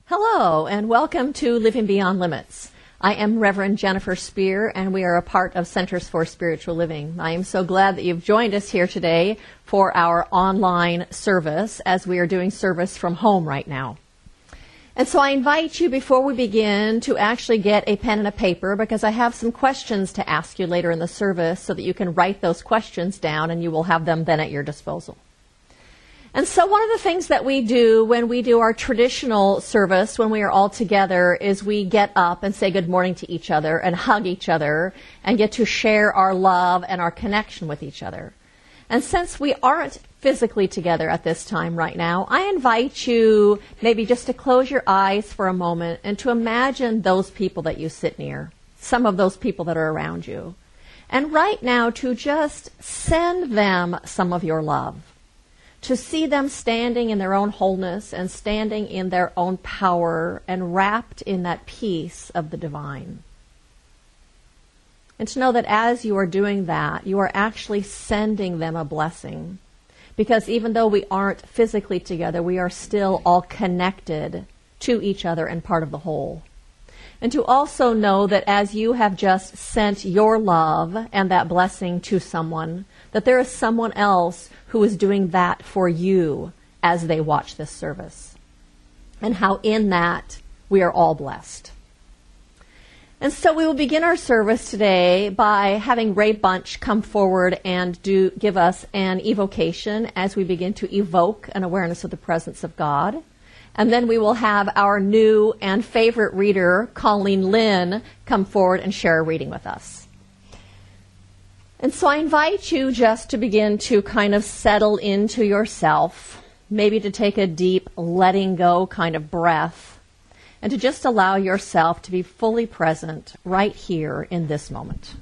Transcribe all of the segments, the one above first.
Hello, and welcome to Living Beyond Limits. I am Reverend Jennifer Spear, and we are a part of Centers for Spiritual Living. I am so glad that you've joined us here today for our online service, as we are doing service from home right now. And so I invite you, before we begin, to actually get a pen and a paper, because I have some questions to ask you later in the service so that you can write those questions down, and you will have them then at your disposal. And so one of the things that we do when we do our traditional service, when we are all together, is we get up and say good morning to each other and hug each other and get to share our love and our connection with each other. And since we aren't physically together at this time right now, I invite you maybe just to close your eyes for a moment and to imagine those people that you sit near, some of those people that are around you. And right now to just send them some of your love. To see them standing in their own wholeness and standing in their own power and wrapped in that peace of the divine. And to know that as you are doing that, you are actually sending them a blessing. Because even though we aren't physically together, we are still all connected to each other and part of the whole. And to also know that as you have just sent your love and that blessing to someone, that there is someone else who is doing that for you as they watch this service. And how in that we are all blessed. And so we will begin our service today by having Ray Bunch come forward and give us an evocation as we begin to evoke an awareness of the presence of God. And then we will have our new and favorite reader, Colleen Lynn, come forward and share a reading with us. And so I invite you just to begin to kind of settle into yourself, maybe to take a deep letting go kind of breath, and to just allow yourself to be fully present right here in this moment.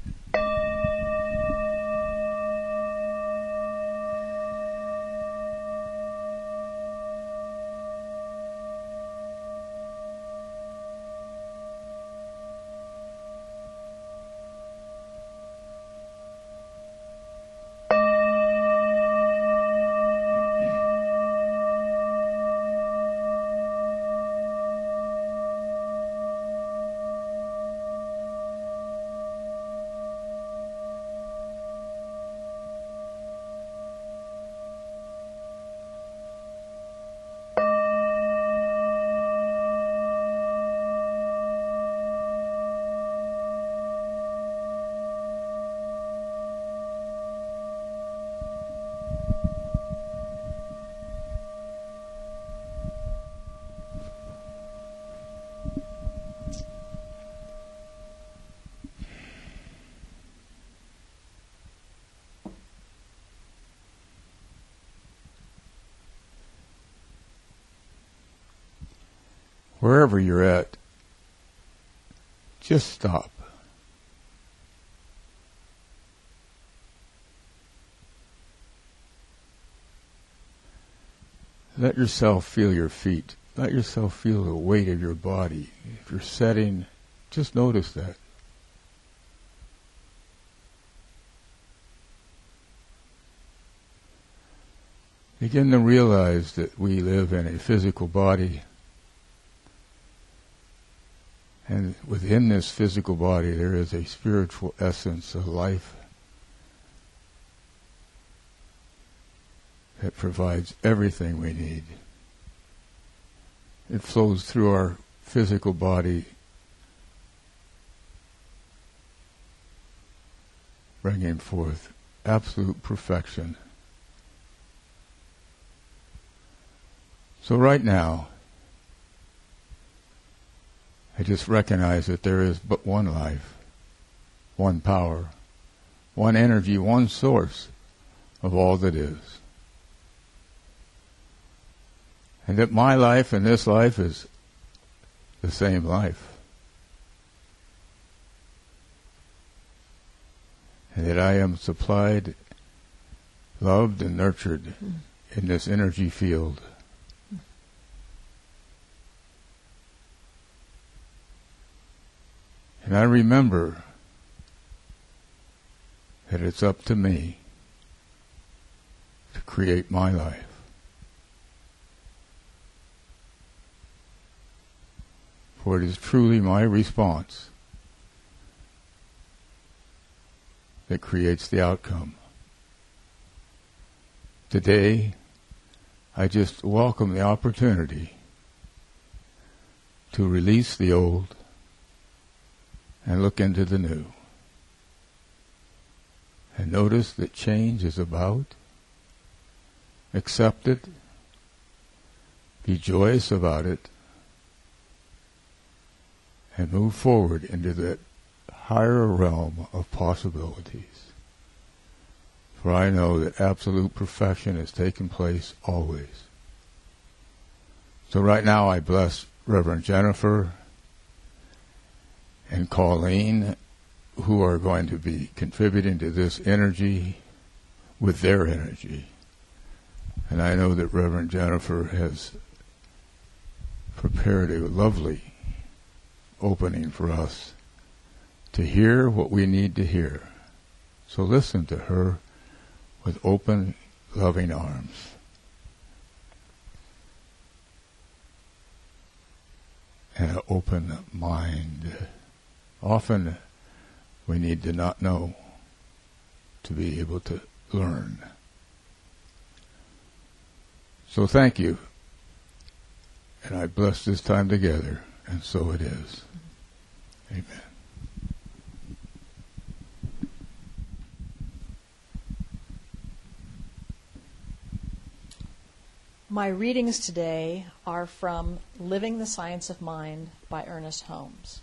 Wherever you're at, just stop. Let yourself feel your feet. Let yourself feel the weight of your body. If you're sitting, just notice that. Begin to realize that we live in a physical body. And within this physical body, there is a spiritual essence of life that provides everything we need. It flows through our physical body, bringing forth absolute perfection. So right now, I just recognize that there is but one life, one power, one energy, one source of all that is. And that my life and this life is the same life. And that I am supplied, loved, and nurtured in this energy field. And I remember that it's up to me to create my life. for it is truly my response that creates the outcome. Today, I just welcome the opportunity to release the old and look into the new. And notice that change is about. Accept it. Be joyous about it. And move forward into that higher realm of possibilities. For I know that absolute perfection has taken place always. So right now I bless Reverend Jennifer and Colleen, who are going to be contributing to this energy with their energy. And I know that Reverend Jennifer has prepared a lovely opening for us to hear what we need to hear. So listen to her with open, loving arms. And an open mind. Often we need to not know to be able to learn. So thank you. And I bless this time together, and so it is. Amen. My readings today are from Living the Science of Mind by Ernest Holmes.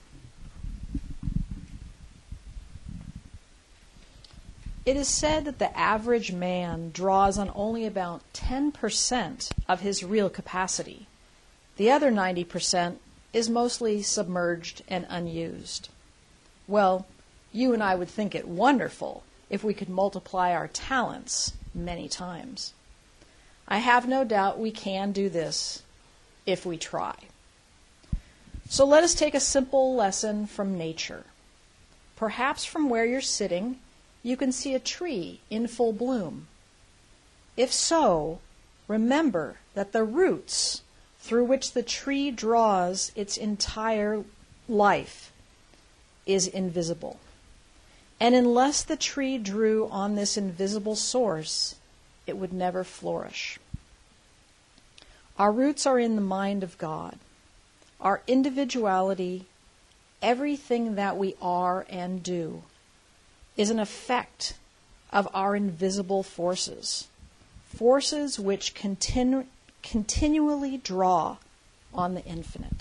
It is said that the average man draws on only about 10% of his real capacity. The other 90% is mostly submerged and unused. Well, you and I would think it wonderful if we could multiply our talents many times. I have no doubt we can do this if we try. So let us take a simple lesson from nature. Perhaps from where you're sitting, you can see a tree in full bloom. If so, remember that the roots through which the tree draws its entire life is invisible. And unless the tree drew on this invisible source, it would never flourish. Our roots are in the mind of God. Our individuality, everything that we are and do, is an effect of our invisible forces, forces which continually draw on the infinite.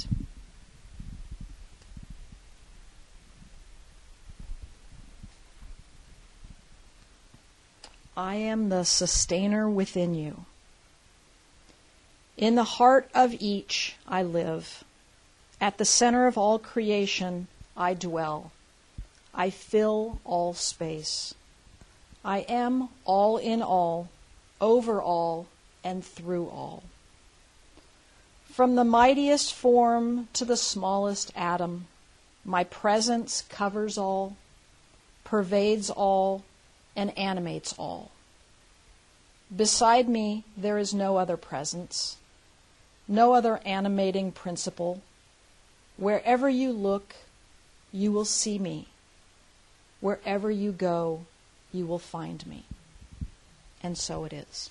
I am the sustainer within you. In the heart of each I live. At the center of all creation I dwell. I fill all space. I am all in all, over all, and through all. From the mightiest form to the smallest atom, my presence covers all, pervades all, and animates all. Beside me, there is no other presence, no other animating principle. Wherever you look, you will see me. Wherever you go, you will find me. And so it is.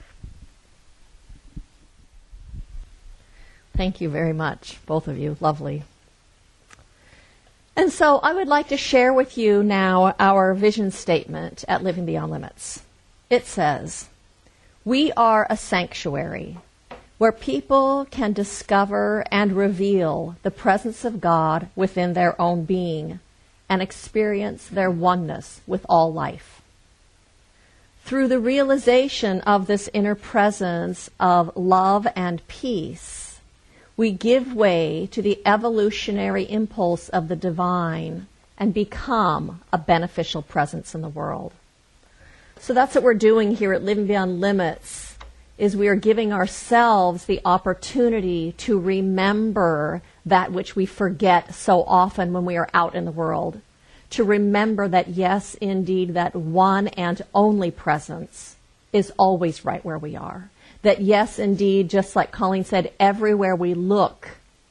Thank you very much, both of you. Lovely. And so I would like to share with you now our vision statement at Living Beyond Limits. It says, we are a sanctuary where people can discover and reveal the presence of God within their own being and experience their oneness with all life. Through the realization of this inner presence of love and peace, we give way to the evolutionary impulse of the divine and become a beneficial presence in the world. So that's what we're doing here at Living Beyond Limits, is we are giving ourselves the opportunity to remember that which we forget so often when we are out in the world. To remember that, yes, indeed, that one and only presence is always right where we are. That, yes, indeed, just like Colleen said, everywhere we look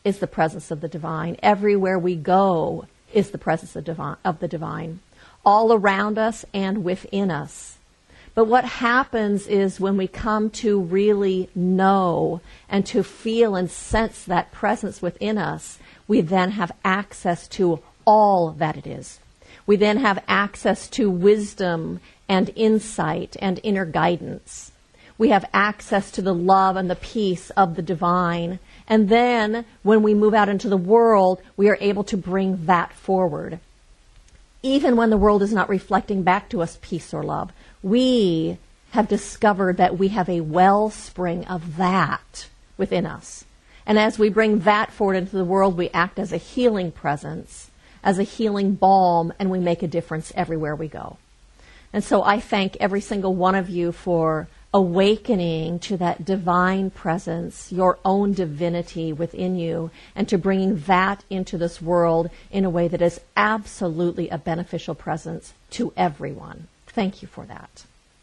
is the presence of the divine. Everywhere we go is the presence of the divine, all around us and within us. But what happens is when we come to really know and to feel and sense that presence within us, we then have access to all that it is. We then have access to wisdom and insight and inner guidance. We have access to the love and the peace of the divine. And then when we move out into the world, we are able to bring that forward. Even when the world is not reflecting back to us peace or love, we have discovered that we have a wellspring of that within us. And as we bring that forward into the world, we act as a healing presence, as a healing balm, and we make a difference everywhere we go. And so I thank every single one of you for awakening to that divine presence, your own divinity within you, and to bringing that into this world in a way that is absolutely a beneficial presence to everyone. Thank you for that.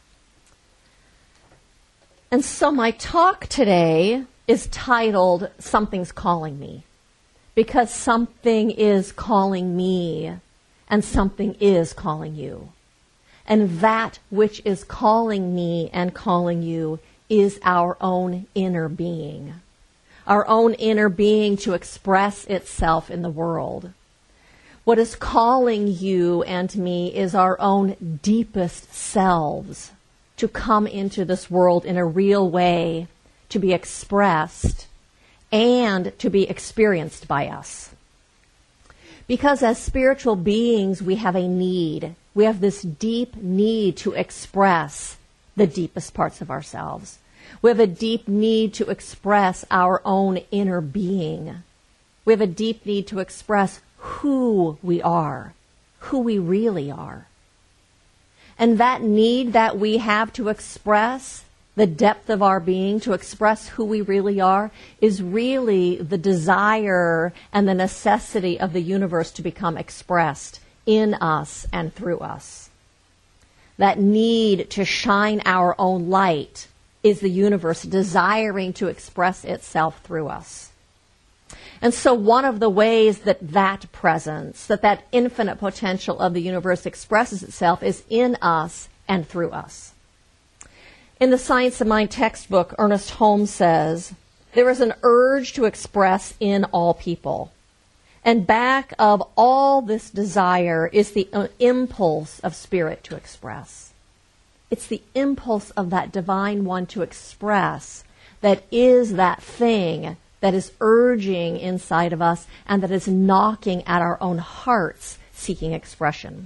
And so my talk today is titled, Something's Calling Me, because something is calling me and something is calling you. And that which is calling me and calling you is our own inner being. Our own inner being to express itself in the world. What is calling you and me is our own deepest selves to come into this world in a real way, to be expressed and to be experienced by us. Because as spiritual beings, we have a need. We have this deep need to express the deepest parts of ourselves. We have a deep need to express our own inner being. We have a deep need to express who we are, who we really are. And that need that we have to express the depth of our being, to express who we really are, is really the desire and the necessity of the universe to become expressed in us and through us. That need to shine our own light is the universe desiring to express itself through us. And so one of the ways that presence, that infinite potential of the universe expresses itself is in us and through us. In the Science of Mind textbook, Ernest Holmes says, there is an urge to express in all people. And back of all this desire is the impulse of spirit to express. It's the impulse of that divine one to express that is that thing that is urging inside of us and that is knocking at our own hearts, seeking expression.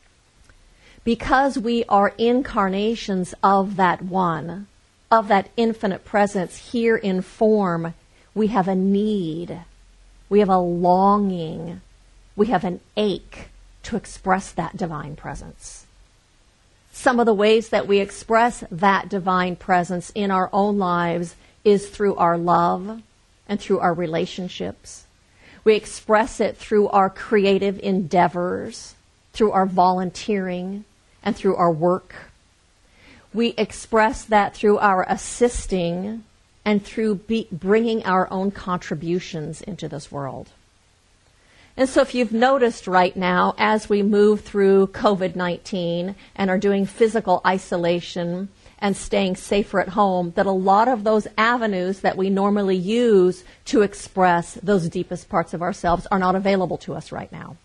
Because we are incarnations of that one, of that infinite presence here in form, we have a need, we have a longing, we have an ache to express that divine presence. Some of the ways that we express that divine presence in our own lives is through our love and through our relationships. We express it through our creative endeavors, through our volunteering, and through our work. We express that through our assisting and through bringing our own contributions into this world. And so if you've noticed right now, as we move through COVID-19 and are doing physical isolation and staying safer at home, that a lot of those avenues that we normally use to express those deepest parts of ourselves are not available to us right now.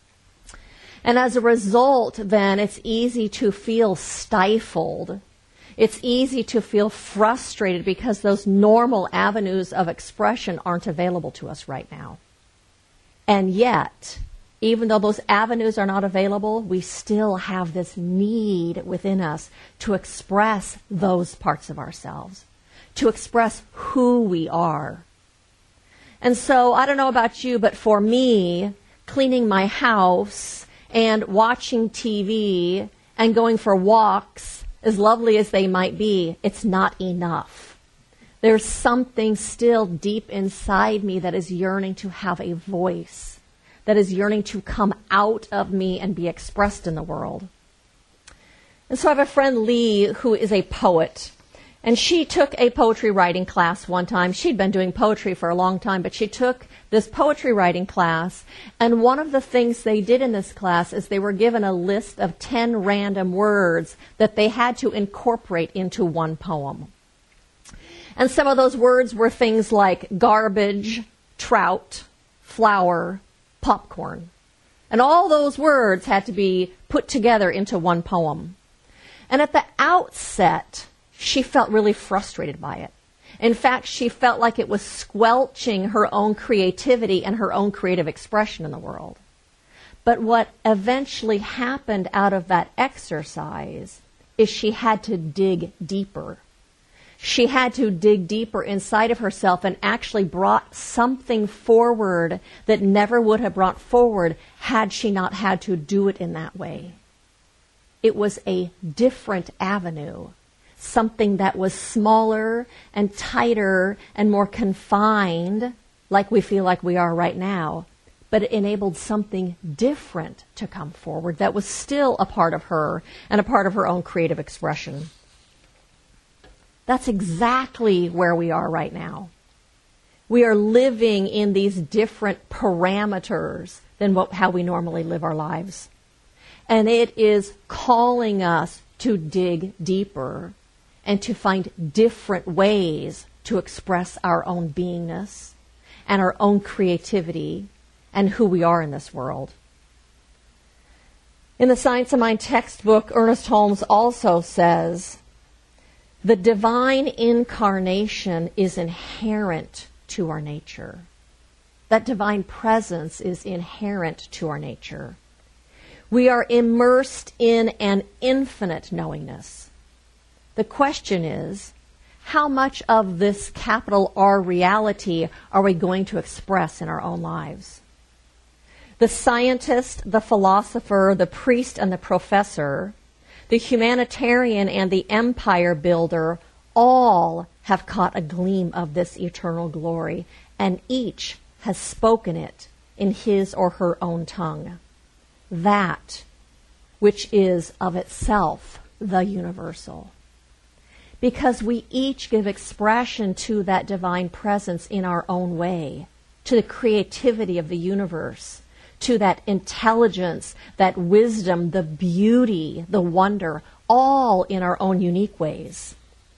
And as a result, then, it's easy to feel stifled. It's easy to feel frustrated because those normal avenues of expression aren't available to us right now. And yet, even though those avenues are not available, we still have this need within us to express those parts of ourselves, to express who we are. And so, I don't know about you, but for me, cleaning my house and watching TV and going for walks, as lovely as they might be, it's not enough. There's something still deep inside me that is yearning to have a voice, that is yearning to come out of me and be expressed in the world. And so I have a friend, Lee, who is a poet. And she took a poetry writing class one time. She'd been doing poetry for a long time, but she took this poetry writing class, and one of the things they did in this class is they were given a list of 10 random words that they had to incorporate into one poem. And some of those words were things like garbage, trout, flour, popcorn. And all those words had to be put together into one poem. And at the outset, she felt really frustrated by it. In fact, she felt like it was squelching her own creativity and her own creative expression in the world. But what eventually happened out of that exercise is she had to dig deeper. She had to dig deeper inside of herself and actually brought something forward that never would have brought forward had she not had to do it in that way. It was a different avenue, something that was smaller and tighter and more confined, like we feel like we are right now, but it enabled something different to come forward that was still a part of her and a part of her own creative expression. That's exactly where we are right now. We are living in these different parameters than how we normally live our lives. And it is calling us to dig deeper and to find different ways to express our own beingness and our own creativity and who we are in this world. In the Science of Mind textbook, Ernest Holmes also says, the divine incarnation is inherent to our nature. That divine presence is inherent to our nature. We are immersed in an infinite knowingness. The question is, how much of this capital R reality are we going to express in our own lives? The scientist, the philosopher, the priest, and the professor, the humanitarian and the empire builder, all have caught a gleam of this eternal glory, and each has spoken it in his or her own tongue. That which is of itself the universal. Because we each give expression to that divine presence in our own way, to the creativity of the universe, to that intelligence, that wisdom, the beauty, the wonder, all in our own unique ways.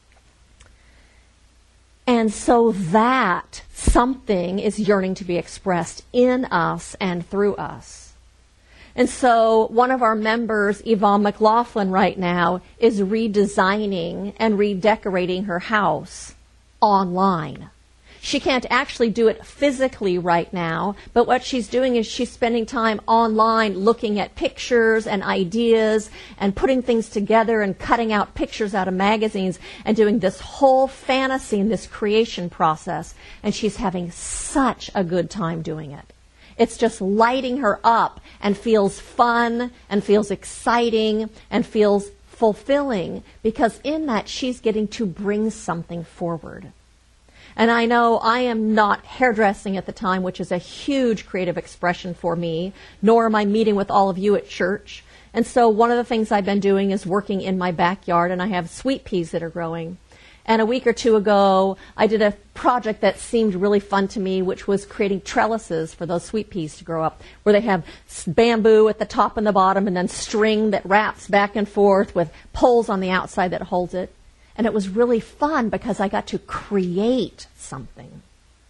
And so that something is yearning to be expressed in us and through us. And so one of our members, Yvonne McLaughlin, right now is redesigning and redecorating her house online. She can't actually do it physically right now, but what she's doing is she's spending time online looking at pictures and ideas and putting things together and cutting out pictures out of magazines and doing this whole fantasy and this creation process. And she's having such a good time doing it. It's just lighting her up and feels fun and feels exciting and feels fulfilling because in that she's getting to bring something forward. And I know I am not hairdressing at the time, which is a huge creative expression for me, nor am I meeting with all of you at church. And so one of the things I've been doing is working in my backyard, and I have sweet peas that are growing. And a week or two ago, I did a project that seemed really fun to me, which was creating trellises for those sweet peas to grow up, where they have bamboo at the top and the bottom, and then string that wraps back and forth with poles on the outside that holds it. And it was really fun because I got to create something.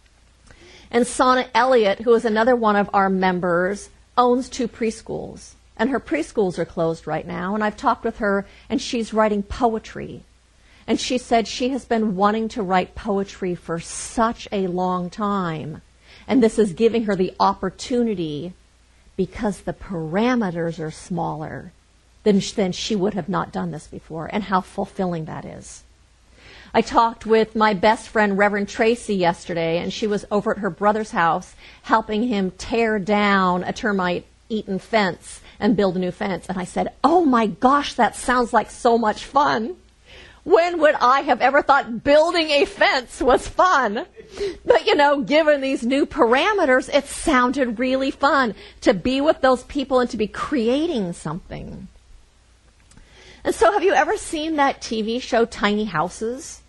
And Sana Elliott, who is another one of our members, owns 2 preschools. And her preschools are closed right now. And I've talked with her, and she's writing poetry. And she said she has been wanting to write poetry for such a long time. And this is giving her the opportunity because the parameters are smaller than she would have not done this before, and how fulfilling that is. I talked with my best friend, Reverend Tracy, yesterday, and she was over at her brother's house helping him tear down a termite-eaten fence and build a new fence. And I said, oh my gosh, that sounds like so much fun. When would I have ever thought building a fence was fun? But, given these new parameters, it sounded really fun to be with those people and to be creating something. And so have you ever seen that TV show, Tiny Houses?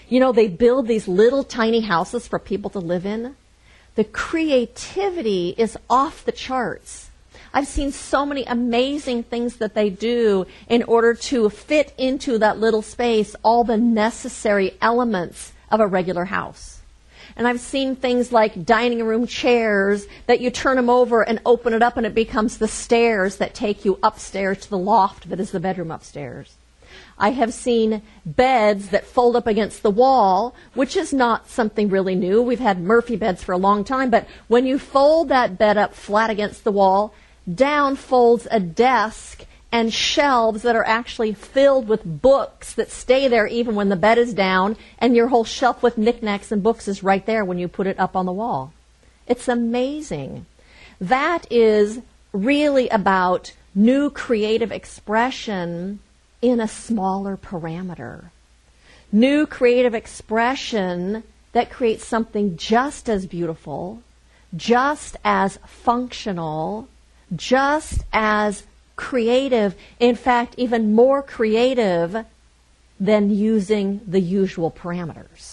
You know, they build these little tiny houses for people to live in. The creativity is off the charts. I've seen so many amazing things that they do in order to fit into that little space all the necessary elements of a regular house. And I've seen things like dining room chairs that you turn them over and open it up and it becomes the stairs that take you upstairs to the loft that is the bedroom upstairs. I have seen beds that fold up against the wall, which is not something really new. We've had Murphy beds for a long time, but when you fold that bed up flat against the wall, down folds a desk and shelves that are actually filled with books that stay there even when the bed is down, and your whole shelf with knickknacks and books is right there when you put it up on the wall. It's amazing. That is really about new creative expression in a smaller parameter. New creative expression that creates something just as beautiful, just as functional, just as creative, in fact, even more creative than using the usual parameters.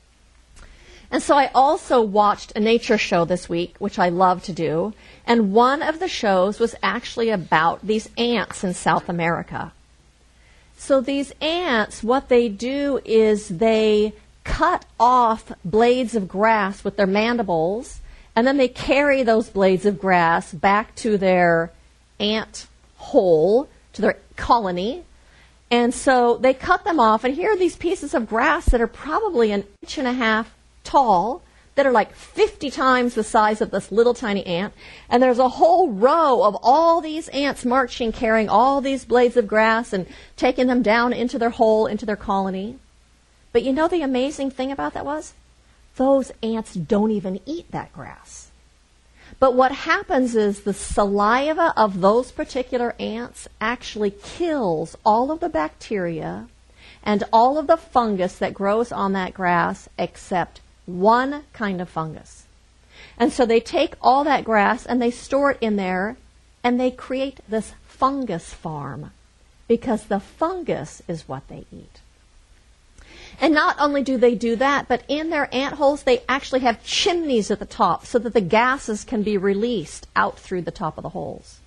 And so I also watched a nature show this week, which I love to do, and one of the shows was actually about these ants in South America. So these ants, what they do is they cut off blades of grass with their mandibles, and then they carry those blades of grass back to their ant hole, to their colony. And so they cut them off, and here are these pieces of grass that are probably 1.5 inches tall, that are like 50 times the size of this little tiny ant. And there's a whole row of all these ants marching, carrying all these blades of grass and taking them down into their hole, into their colony. But you know the amazing thing about that was? Those ants don't even eat that grass. But what happens is the saliva of those particular ants actually kills all of the bacteria and all of the fungus that grows on that grass except one kind of fungus. And so they take all that grass and they store it in there and they create this fungus farm because the fungus is what they eat. And not only do they do that, but in their ant holes they actually have chimneys at the top so that the gases can be released out through the top of the holes.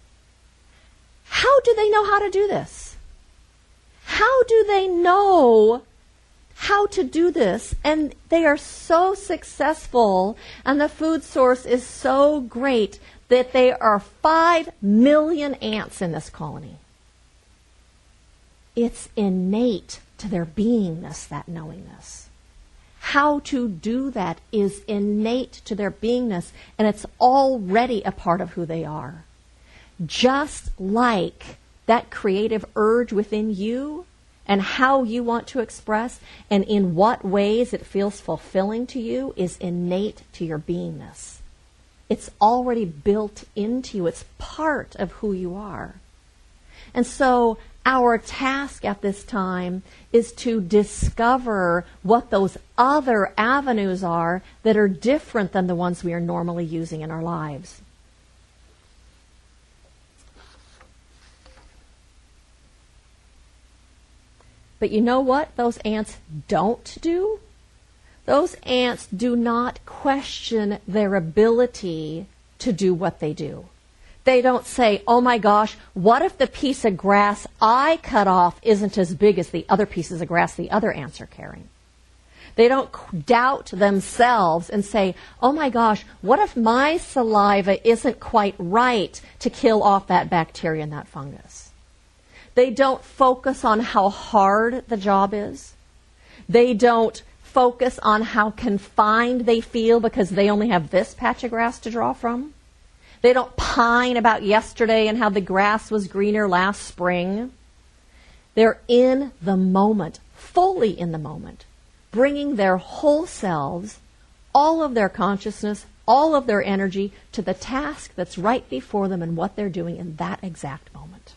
How do they know how to do this? How do they know how to do this? And they are so successful, and the food source is so great that there are 5 million ants in this colony. It's innate to their beingness, that knowingness. How to do that is innate to their beingness, and it's already a part of who they are. Just like that creative urge within you and how you want to express and in what ways it feels fulfilling to you is innate to your beingness. It's already built into you. It's part of who you are. And so our task at this time is to discover what those other avenues are that are different than the ones we are normally using in our lives. But you know what those ants don't do? Those ants do not question their ability to do what they do. They don't say, oh my gosh, what if the piece of grass I cut off isn't as big as the other pieces of grass the other ants are carrying? They don't doubt themselves and say, oh my gosh, what if my saliva isn't quite right to kill off that bacteria and that fungus? They don't focus on how hard the job is. They don't focus on how confined they feel because they only have this patch of grass to draw from. They don't pine about yesterday and how the grass was greener last spring. They're in the moment, fully in the moment, bringing their whole selves, all of their consciousness, all of their energy to the task that's right before them and what they're doing in that exact moment.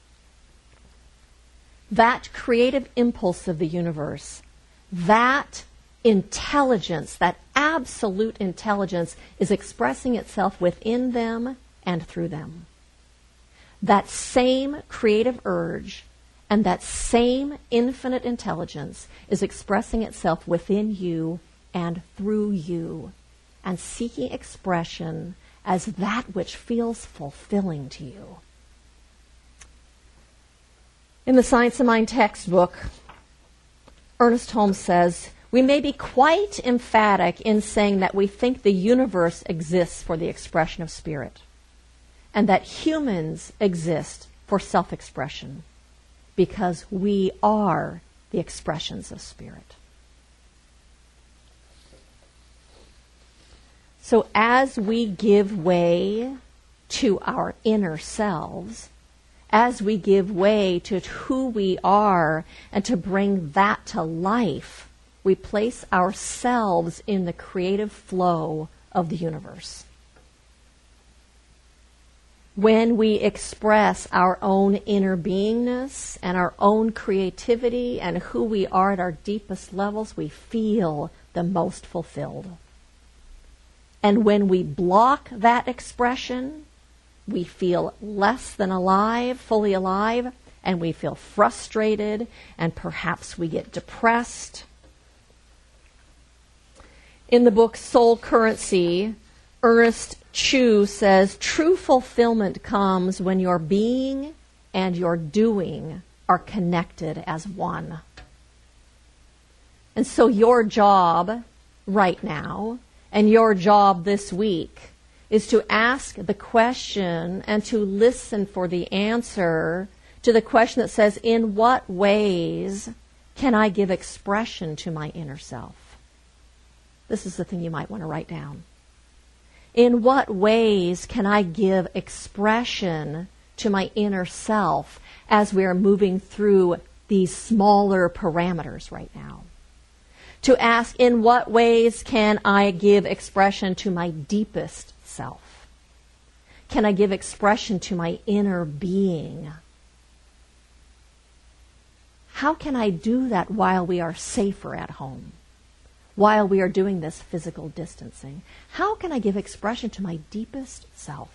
That creative impulse of the universe, that intelligence, that absolute intelligence is expressing itself within them and through them. That same creative urge And that same infinite intelligence is expressing itself within you and through you, and seeking expression as that which feels fulfilling to you. In the Science of Mind textbook, Ernest Holmes says, we may be quite emphatic in saying that we think the universe exists for the expression of spirit, and that humans exist for self-expression, because we are the expressions of spirit. So as we give way to our inner selves, as we give way to who we are and to bring that to life, we place ourselves in the creative flow of the universe. When we express our own inner beingness and our own creativity and who we are at our deepest levels, we feel the most fulfilled. And when we block that expression, we feel less than alive, fully alive, and we feel frustrated, and perhaps we get depressed. In the book Soul Currency, Ernest Chu says, true fulfillment comes when your being and your doing are connected as one. And so your job right now, and your job this week, is to ask the question and to listen for the answer to the question that says, in what ways can I give expression to my inner self? This is the thing you might want to write down. In what ways can I give expression to my inner self as we are moving through these smaller parameters right now? To ask, in what ways can I give expression to my deepest self? Can I give expression to my inner being? How can I do that while we are safer at home? While we are doing this physical distancing? How can I give expression to my deepest self?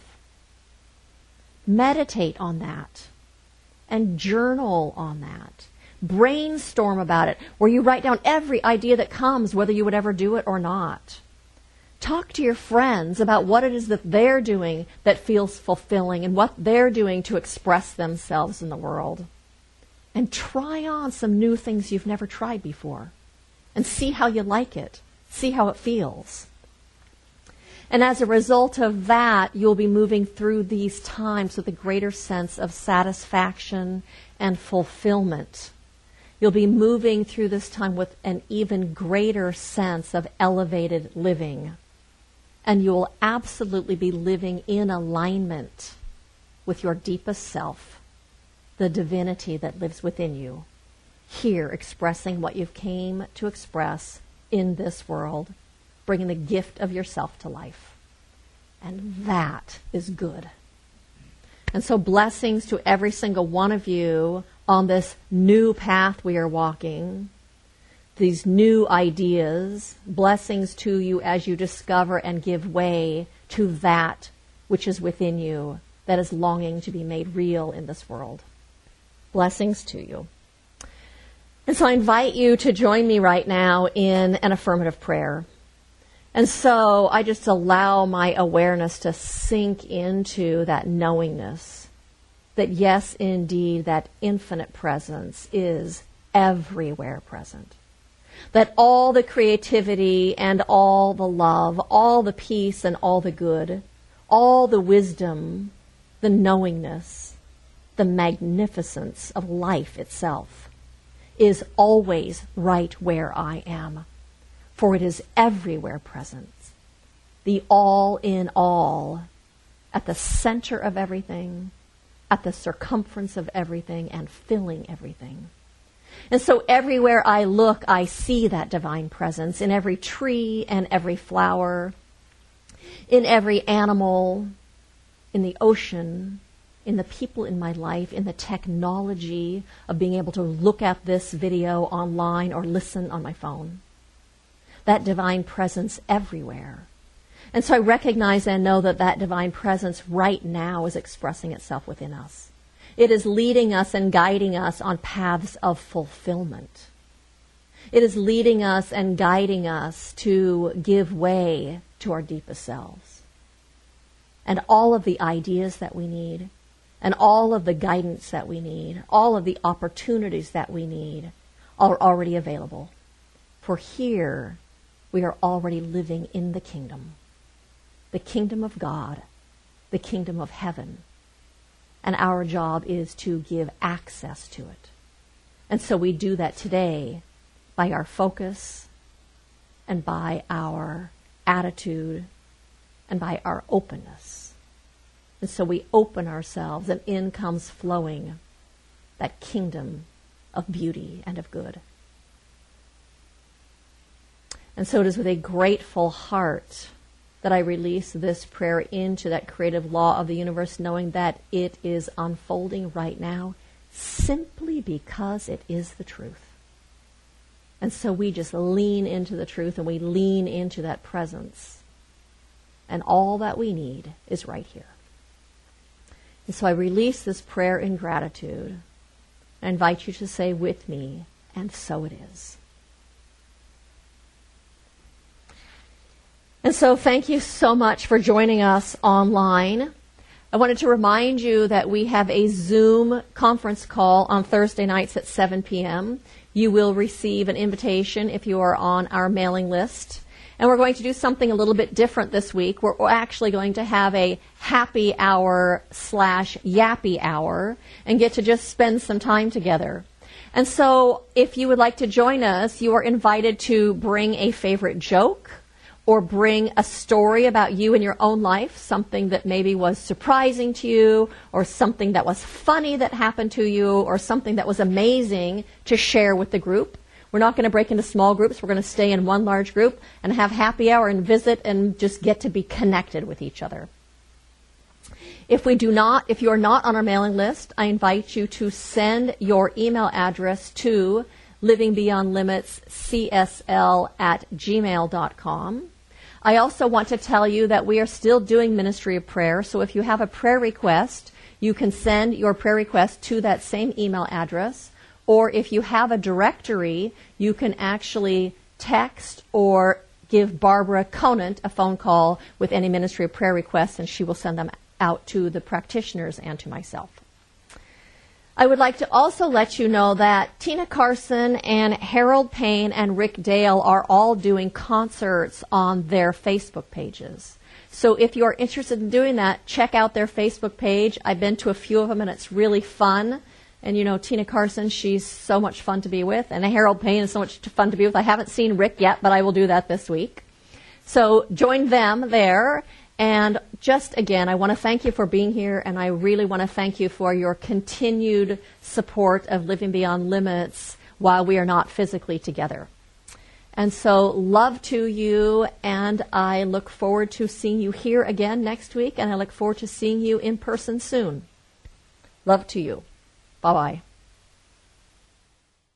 Meditate on that and journal on that. Brainstorm about it, where you write down every idea that comes, whether you would ever do it or not. Talk to your friends about what it is that they're doing that feels fulfilling and what they're doing to express themselves in the world. And try on some new things you've never tried before. And see how you like it. See how it feels. And as a result of that, you'll be moving through these times with a greater sense of satisfaction and fulfillment. You'll be moving through this time with an even greater sense of elevated living. And you will absolutely be living in alignment with your deepest self, the divinity that lives within you, here expressing what you've came to express in this world, bringing the gift of yourself to life. And that is good. And so blessings to every single one of you on this new path we are walking, these new ideas. Blessings to you as you discover and give way to that which is within you that is longing to be made real in this world. Blessings to you. And so I invite you to join me right now in an affirmative prayer. And so I just allow my awareness to sink into that knowingness that yes, indeed, that infinite presence is everywhere present. That all the creativity and all the love, all the peace and all the good, all the wisdom, the knowingness, the magnificence of life itself is always right where I am. For it is everywhere present. The all in all, at the center of everything, at the circumference of everything, and filling everything. And so everywhere I look, I see that divine presence in every tree and every flower, in every animal, in the ocean, in the people in my life, in the technology of being able to look at this video online or listen on my phone. That divine presence everywhere. And so I recognize and know that that divine presence right now is expressing itself within us. It is leading us and guiding us on paths of fulfillment. It is leading us and guiding us to give way to our deepest selves. And all of the ideas that we need, and all of the guidance that we need, all of the opportunities that we need are already available. For here, we are already living in the kingdom of God, the kingdom of heaven. And our job is to give access to it. And so we do that today by our focus and by our attitude and by our openness. And so we open ourselves, and in comes flowing that kingdom of beauty and of good. And so it is with a grateful heart that I release this prayer into that creative law of the universe, knowing that it is unfolding right now simply because it is the truth. And so we just lean into the truth, and we lean into that presence. And all that we need is right here. And so I release this prayer in gratitude. I invite you to say with me, and so it is. And so thank you so much for joining us online. I wanted to remind you that we have a Zoom conference call on Thursday nights at 7 p.m. You will receive an invitation if you are on our mailing list. And we're going to do something a little bit different this week. We're actually going to have a happy hour / yappy hour and get to just spend some time together. And so if you would like to join us, you are invited to bring a favorite joke or bring a story about you in your own life, something that maybe was surprising to you, or something that was funny that happened to you, or something that was amazing to share with the group. We're not going to break into small groups. We're going to stay in one large group and have happy hour and visit and just get to be connected with each other. If you are not on our mailing list, I invite you to send your email address to livingbeyondlimitscsl@gmail.com. I also want to tell you that we are still doing Ministry of Prayer, so if you have a prayer request, you can send your prayer request to that same email address, or if you have a directory, you can actually text or give Barbara Conant a phone call with any Ministry of Prayer requests, and she will send them out to the practitioners and to myself. I would like to also let you know that Tina Carson and Harold Payne and Rick Dale are all doing concerts on their Facebook pages. So if you are interested in doing that, check out their Facebook page. I've been to a few of them, and it's really fun. And you know, Tina Carson, she's so much fun to be with. And Harold Payne is so much fun to be with. I haven't seen Rick yet, but I will do that this week. So join them there. And just again, I want to thank you for being here, and I really want to thank you for your continued support of Living Beyond Limits while we are not physically together. And so love to you, and I look forward to seeing you here again next week, and I look forward to seeing you in person soon. Love to you. Bye-bye.